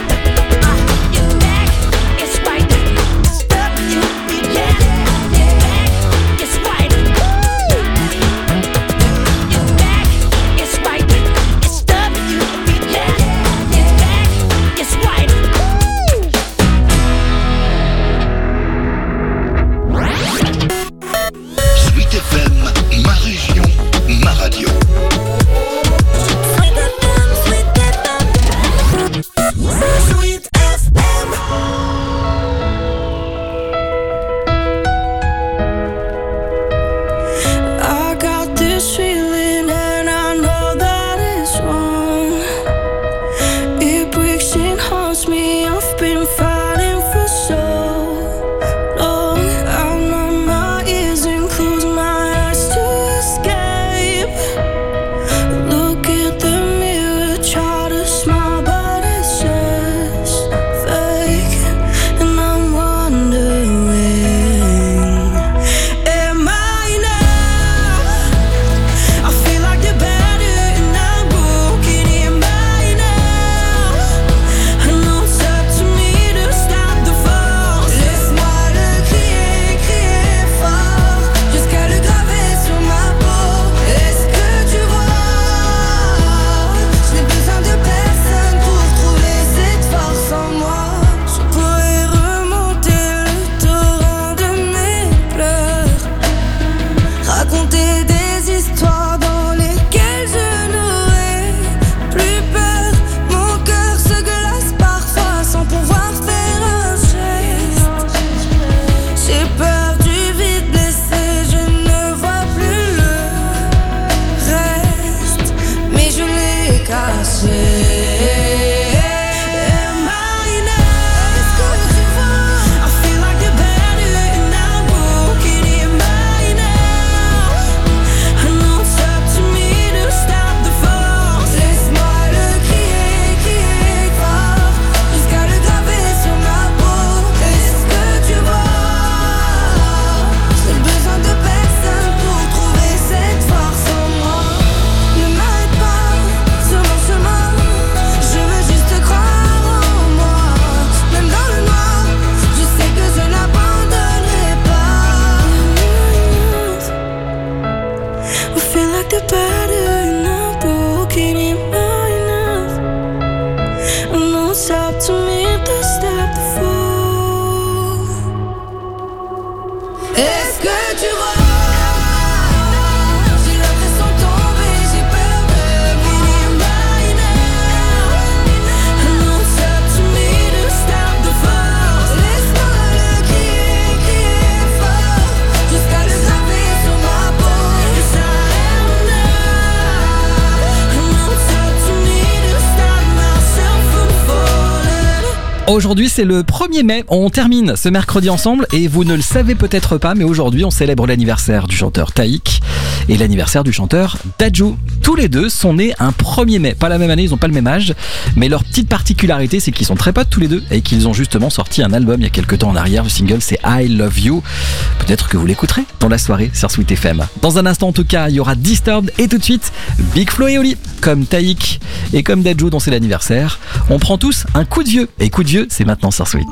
Speaker 6: Yeah.
Speaker 1: Aujourd'hui, c'est le premier mai. On termine ce mercredi ensemble et vous ne le savez peut-être pas, mais aujourd'hui, on célèbre l'anniversaire du chanteur Taïk et l'anniversaire du chanteur Dadju. Tous les deux sont nés un premier mai. Pas la même année, ils n'ont pas le même âge, mais leur petite particularité, c'est qu'ils sont très potes tous les deux et qu'ils ont justement sorti un album il y a quelques temps en arrière. Le single, c'est I Love You. Peut-être que vous l'écouterez dans la soirée sur Sweet F M. Dans un instant, en tout cas, il y aura Disturbed et tout de suite, Big Flo et Oli. Comme Taïk et comme Dadju dont c'est l'anniversaire, on prend tous un coup de vieux. Et coup de vieux, c'est maintenant sur Sweet.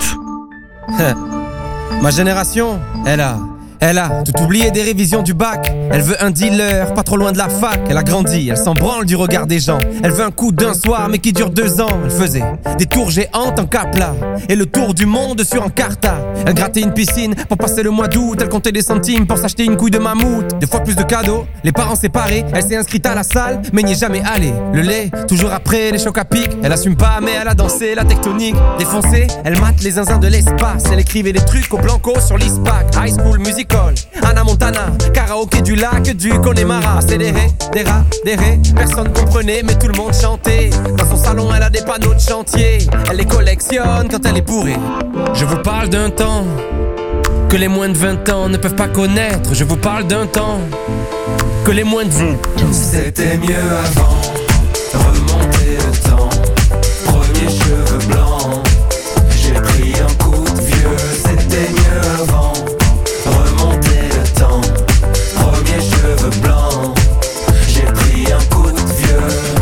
Speaker 11: Ma génération, elle a, elle a tout oublié des révisions du bac. Elle veut un dealer, pas trop loin de la fac. Elle a grandi, elle s'en branle du regard des gens. Elle veut un coup d'un soir, mais qui dure deux ans. Elle faisait des tours géantes en Capla et le tour du monde sur Encarta. Elle grattait une piscine pour passer le mois d'août. Elle comptait des centimes pour s'acheter une couille de mammouth. Deux fois plus de cadeaux, les parents séparés. Elle s'est inscrite à la salle, mais n'y est jamais allée. Le lait, toujours après les chocs à pic. Elle assume pas, mais elle a dansé la tectonique. Défoncée, elle mate les zinzins de l'espace. Elle écrivait des trucs au blanco sur l'ISPAC. High School Musical, Anna Montana, karaoké du lac du Connemara. C'est des ré, des rats, des ré. Personne comprenait, mais tout le monde chantait. Dans son salon, elle a des panneaux de chantier. Elle les collectionne quand elle est bourrée. Je vous parle d'un temps que les moins de vingt ans ne peuvent pas connaître. Je vous parle d'un temps que les moins de vingt ans.
Speaker 12: C'était mieux avant, remonter le temps. Premier cheveux blancs, j'ai pris un coup de vieux. C'était mieux avant, remonter le temps. Premier cheveux blancs, j'ai pris un coup de vieux.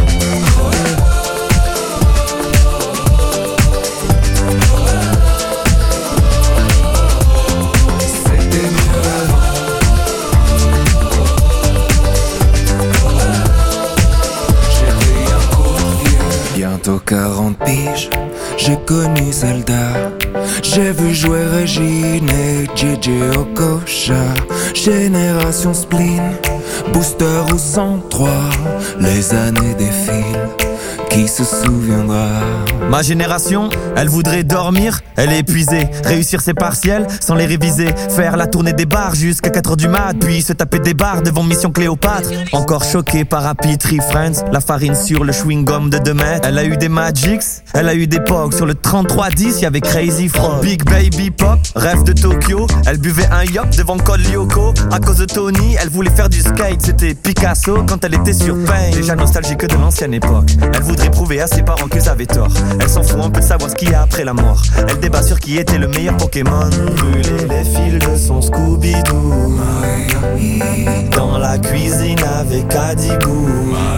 Speaker 12: Bientôt quarante piges, j'ai connu Zelda. J'ai vu jouer Régine et J J Okocha. Génération spleen, booster au cent trois. Les années défilent, qui se souviendra?
Speaker 11: Ma génération, elle voudrait dormir, elle est épuisée. Réussir ses partiels sans les réviser. Faire la tournée des bars jusqu'à quatre heures du mat. Puis se taper des bars devant Mission Cléopâtre. Encore choquée par Happy Tree Friends. La farine sur le chewing-gum de deux mètres. Elle a eu des Magics, elle a eu des Pogs. Sur le trente-trois dix, y'avait Crazy Frog. Big Baby Pop, rêve de Tokyo. Elle buvait un yop devant Col Lyoko. À cause de Tony, elle voulait faire du skate. C'était Picasso quand elle était sur Pain. Déjà nostalgique de l'ancienne époque. Elle voudrait prouver à ses parents qu'ils avaient tort. Elle s'en fout un peu de savoir ce qu'il y a après la mort. Elle débat sur qui était le meilleur Pokémon.
Speaker 12: Brûler les fils de son Scooby-Doo. Dans la cuisine avec Adibou.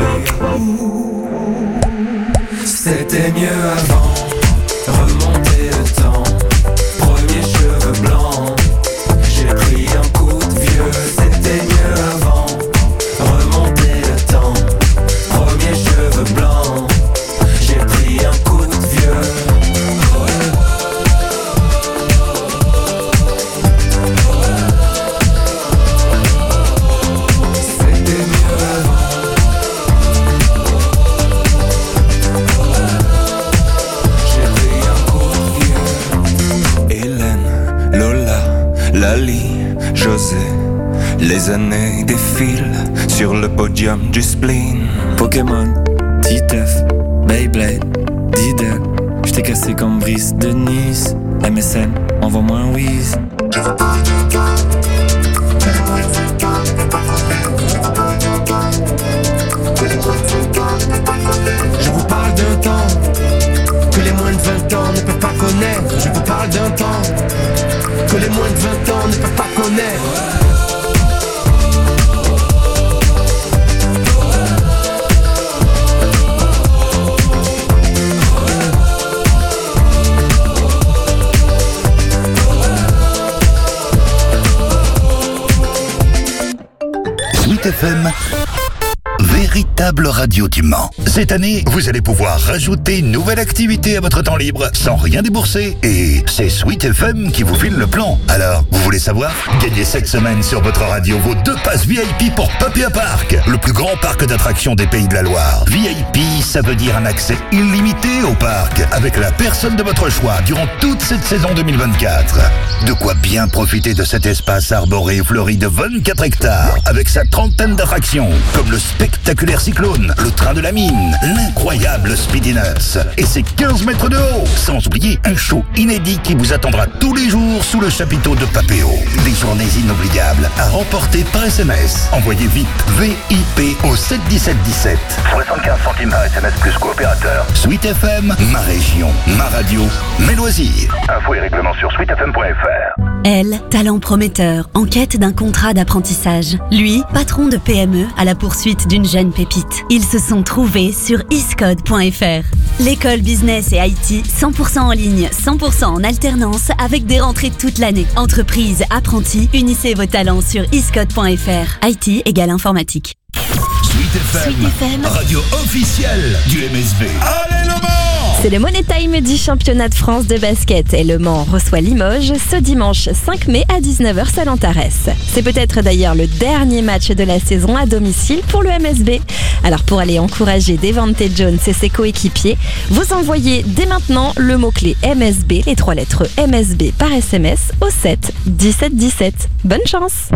Speaker 12: C'était mieux avant, remonter le temps. Premier cheveux blancs, j'ai pris un coup de vieux. C'était mieux avant, remonter le temps. Premier cheveux blancs, j'ai pris un coup de vieux. C'était mieux avant. J'ai pris un coup de vieux. Hélène, Lola, Lali, José. Les années défilent sur le podium du spleen. Pokémon, Titeuf,
Speaker 14: Beyblade, Diddle, j't'ai cassé comme Brice de Nice. M S N, envoie-moi un whiz.
Speaker 11: Je vous parle d'un temps que les moins de vingt ans ne peuvent pas connaître. Je vous parle d'un temps que les moins de vingt ans ne peuvent pas connaître.
Speaker 7: Sweet F M, véritable radio du Mans. Cette année, vous allez pouvoir rajouter une nouvelle activité à votre temps libre sans rien débourser. Et c'est Sweet F M qui vous file le plan. Alors, vous voulez savoir? Gagnez cette semaine sur votre radio vos deux passes V I P pour Papéa Park, le plus grand parc d'attractions des Pays de la Loire. V I P, ça veut dire un accès illimité au parc, avec la personne de votre choix durant toute cette saison deux mille vingt-quatre. De quoi bien profiter de cet espace arboré et fleuri de vingt-quatre hectares, avec sa trentaine d'attractions, comme le spectaculaire cyclone, le train de la mine, l'incroyable Speedy Nuts et ses quinze mètres de haut, sans oublier un show inédit qui vous attendra tous les jours sous le chapiteau de Papéo. Des journées inoubliables à remporter par S M S. Envoyez vite V I P au sept dix-sept dix-sept. soixante-quinze centimes par S M S plus coopérateur. Sweet F M, ma région, ma radio, mes loisirs. Infos et règlements sur sweet f m point f r.
Speaker 5: Elle, talent prometteur, en quête d'un contrat d'apprentissage. Lui, patron de P M E à la poursuite d'une jeune pépite. Ils se sont trouvés sur iscode point f r. L'école business et I T cent pour cent en ligne, cent pour cent en alternance avec des rentrées toute l'année. Entreprise, apprentis, unissez vos talents sur iscode point f r. I T égale informatique.
Speaker 7: Sweet F M,
Speaker 25: Sweet F M,
Speaker 7: radio officielle du M S B. Allez le Mans!
Speaker 25: C'est le Money Time du championnat de France de basket et le Mans reçoit Limoges ce dimanche cinq mai à dix-neuf heures salle Antares. C'est peut-être d'ailleurs le dernier match de la saison à domicile pour le M S B. Alors pour aller encourager Devante Jones et ses coéquipiers, vous envoyez dès maintenant le mot-clé M S B, les trois lettres M S B par S M S au sept dix-sept dix-sept. Bonne chance!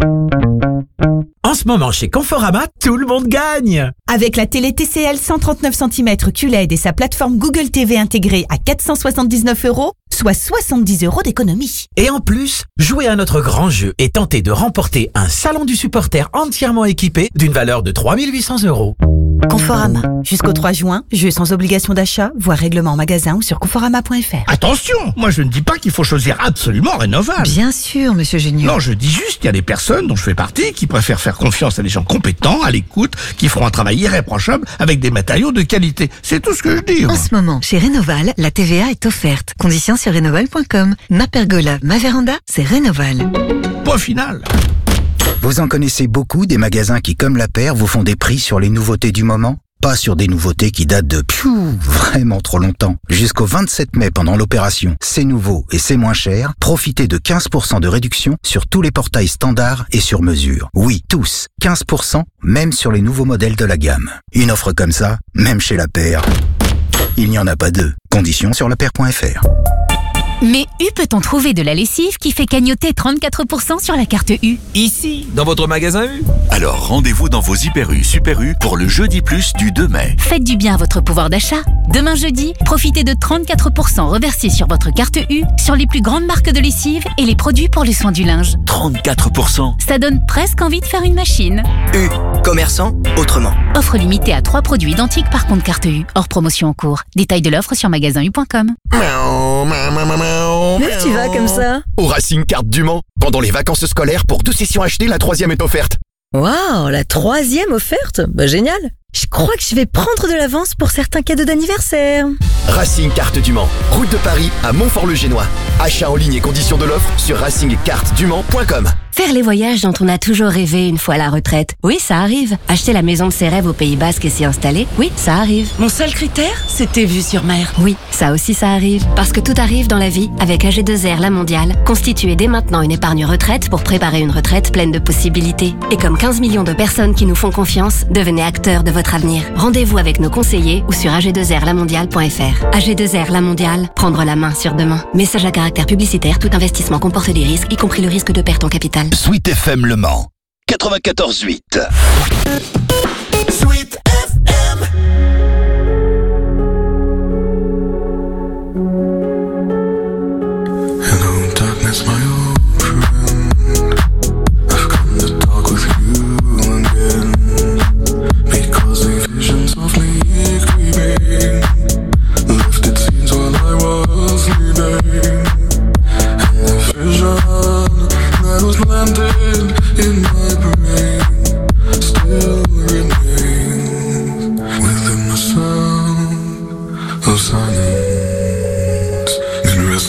Speaker 15: En ce moment, chez Conforama, tout le monde gagne! Avec la télé T C L cent trente-neuf centimètres Q L E D et sa plateforme Google T V intégrée à quatre cent soixante-dix-neuf euros, soit soixante-dix euros d'économie. Et en plus, jouez à notre grand jeu et tentez de remporter un salon du supporter entièrement équipé d'une valeur de trois mille huit cents euros. Conforama. Jusqu'au trois juin, jeu sans obligation d'achat, voire règlement en magasin ou sur conforama point f r.
Speaker 2: Attention, moi je ne dis pas qu'il faut choisir absolument Rénoval.
Speaker 15: Bien sûr, monsieur Géniaux.
Speaker 2: Non, je dis juste qu'il y a des personnes dont je fais partie qui préfèrent faire confiance à des gens compétents, à l'écoute, qui feront un travail irréprochable avec des matériaux de qualité. C'est tout ce que je dis.
Speaker 15: En ce moment, chez Rénoval, la T V A est offerte. Conditions sur rénoval point com. Ma pergola, ma véranda, c'est Rénoval.
Speaker 2: Point final.
Speaker 17: Vous en connaissez beaucoup des magasins qui, comme la paire, vous font des prix sur les nouveautés du moment? Pas sur des nouveautés qui datent de piou, vraiment trop longtemps. Jusqu'au vingt-sept mai pendant l'opération C'est nouveau et c'est moins cher, profitez de quinze pour cent de réduction sur tous les portails standards et sur mesure. Oui, tous, quinze pour cent, même sur les nouveaux modèles de la gamme. Une offre comme ça, même chez la paire, il n'y en a pas deux. Conditions sur la paire point f r.
Speaker 18: Mais U peut-on trouver de la lessive qui fait cagnotter trente-quatre pour cent sur la carte U?
Speaker 19: Ici, dans votre magasin U.
Speaker 26: Alors rendez-vous dans vos Hyper U, Super U pour le Jeudi Plus du deux mai.
Speaker 18: Faites du bien à votre pouvoir d'achat. Demain jeudi, profitez de trente-quatre pour cent reversés sur votre carte U sur les plus grandes marques de lessive et les produits pour le soin du linge.
Speaker 26: trente-quatre pour cent.
Speaker 18: Ça donne presque envie de faire une machine.
Speaker 10: U, commerçant autrement.
Speaker 18: Offre limitée à trois produits identiques par compte carte U. Hors promotion en cours. Détails de l'offre sur magasin u point com.
Speaker 10: Où tu vas comme ça?
Speaker 27: Au Racing Carte du Mans. Pendant les vacances scolaires, pour deux sessions achetées, la troisième est offerte.
Speaker 10: Waouh, la troisième offerte? Bah génial. Je crois que je vais prendre de l'avance pour certains cadeaux d'anniversaire.
Speaker 27: Racing Carte du Mans, route de Paris à Montfort-le-Génois. Achat en ligne et conditions de l'offre sur racing carte du mans point com.
Speaker 5: Faire les voyages dont on a toujours rêvé une fois à la retraite. Oui, ça arrive. Acheter la maison de ses rêves au Pays Basque et s'y installer. Oui, ça arrive.
Speaker 28: Mon seul critère, c'était vue sur mer.
Speaker 5: Oui, ça aussi ça arrive. Parce que tout arrive dans la vie avec A G deux R La Mondiale. Constituez dès maintenant une épargne retraite pour préparer une retraite pleine de possibilités. Et comme quinze millions de personnes qui nous font confiance, devenez acteurs de votre avenir. Rendez-vous avec nos conseillers ou sur a g deux r la mondiale point f r. A G deux R La Mondiale, prendre la main sur demain. Message à caractère publicitaire, tout investissement comporte des risques, y compris le risque de perte en capital.
Speaker 7: Sweet F M Le Mans, quatre-vingt-quatorze huit.
Speaker 12: Sweet F M.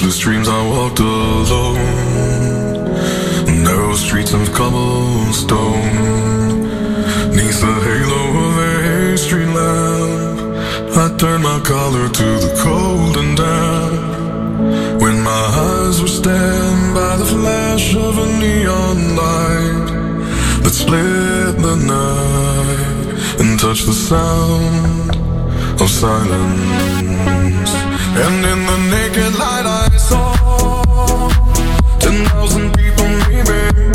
Speaker 4: Restless dreams I walked alone, narrow streets of cobblestone. Neath the halo of a street lamp, I turned my collar to the cold and damp. When my eyes were stabbed by the flash of a neon light that split the night and touched the sound of silence. And in the naked light I saw ten thousand people maybe,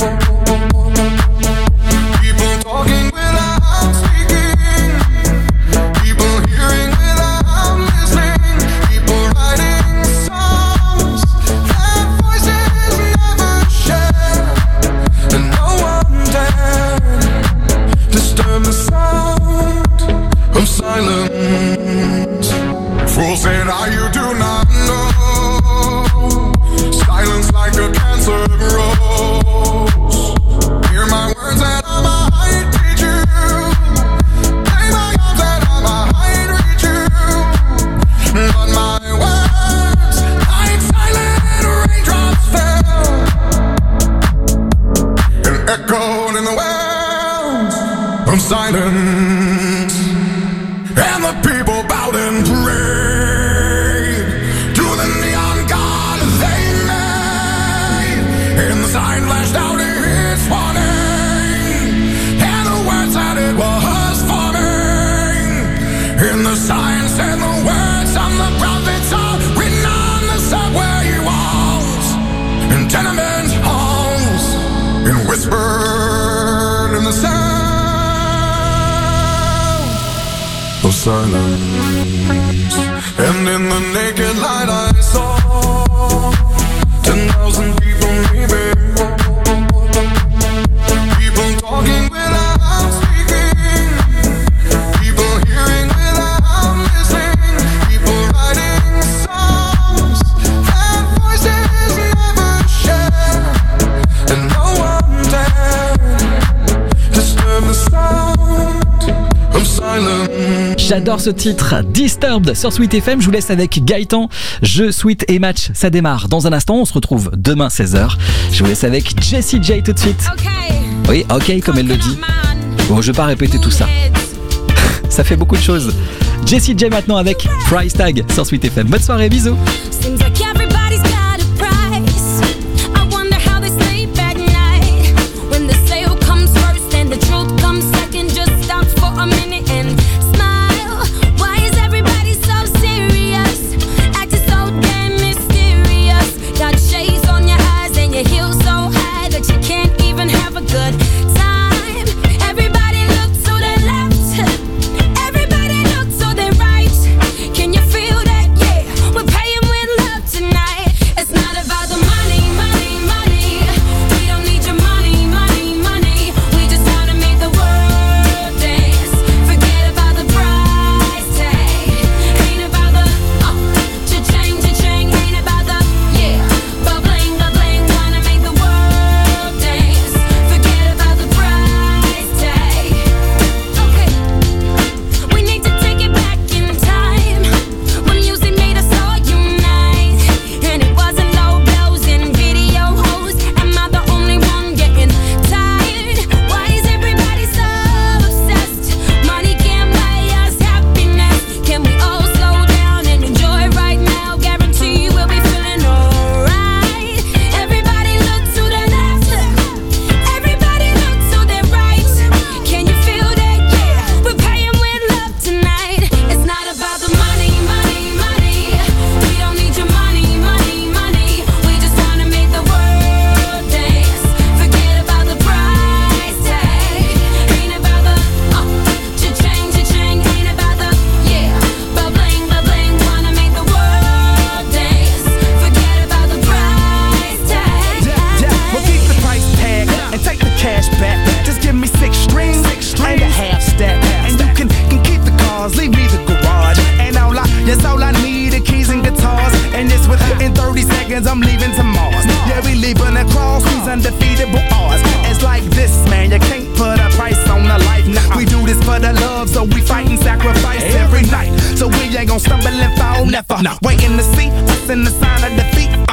Speaker 4: people talking without speaking, people hearing without listening, people writing songs that voices never share, and no one dared disturb the sound of silence. Fool said, "Ah, you do not know. Silence like a cancer grows. Hear my words and I might teach you. Play my arms and I might reach you. But my words, like silent raindrops fell and echoed in the wells of silence. And the people bowed and prayed to the neon god they made. And the sign flashed out its warning, and the words that it was forming. And the sign said the words of the prophets are written on the subway walls and tenement halls, and whispered in the sound of silence. And in the naked light I saw ten thousand people maybe, people talking without speaking, people hearing without listening, people writing songs that voices never share, and no one dared disturb the sound of silence.
Speaker 1: J'adore ce titre, Disturbed sur Sweet F M. Je vous laisse avec Gaëtan. Jeu, Sweet et match, ça démarre dans un instant. On se retrouve demain seize heures. Je vous laisse avec Jessie J tout de suite. Oui, ok, comme elle le dit. Bon, je vais pas répéter tout ça. Ça fait beaucoup de choses. Jessie J maintenant avec Price Tag sur Sweet F M. Bonne soirée, bisous.
Speaker 2: seconds, I'm leaving to Mars. Yeah, we leaving across these undefeatable odds. It's like this, man, you can't put a price on a life. Nah, we do this for the love, so we fight and sacrifice every night. So we ain't gon' stumble and fall, never. Waiting to see us in the sign of defeat.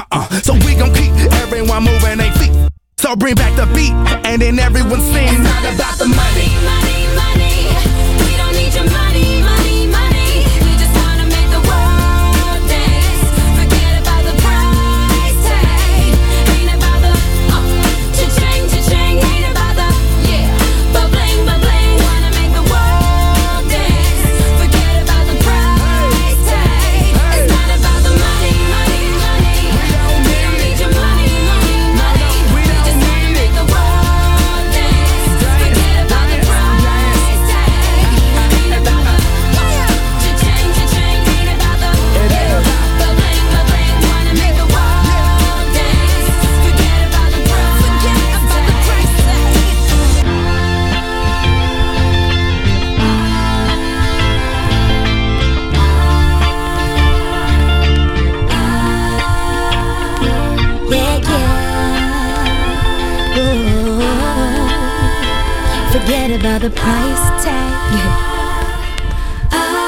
Speaker 2: So bring back the beat, and then everyone sings.
Speaker 3: It's not about the money, money, money. We don't need your money, money, money. We just wanna make the world dance. Forget about the price tag. Ain't about the uh, cha-ching, cha-ching. Ain't about the yeah, but bling, but bling. Wanna make the world dance. Forget about the price tag. It's not about the money, money, money. We don't need your money, money, money. We just wanna make the world dance. Forget about the price tag. Ain't about the cha-ching, cha-ching. Ain't about the yeah, but bling, but bling. Wanna make the world dance. Forget about the price Yeah, yeah. Ooh. Forget about the price tag.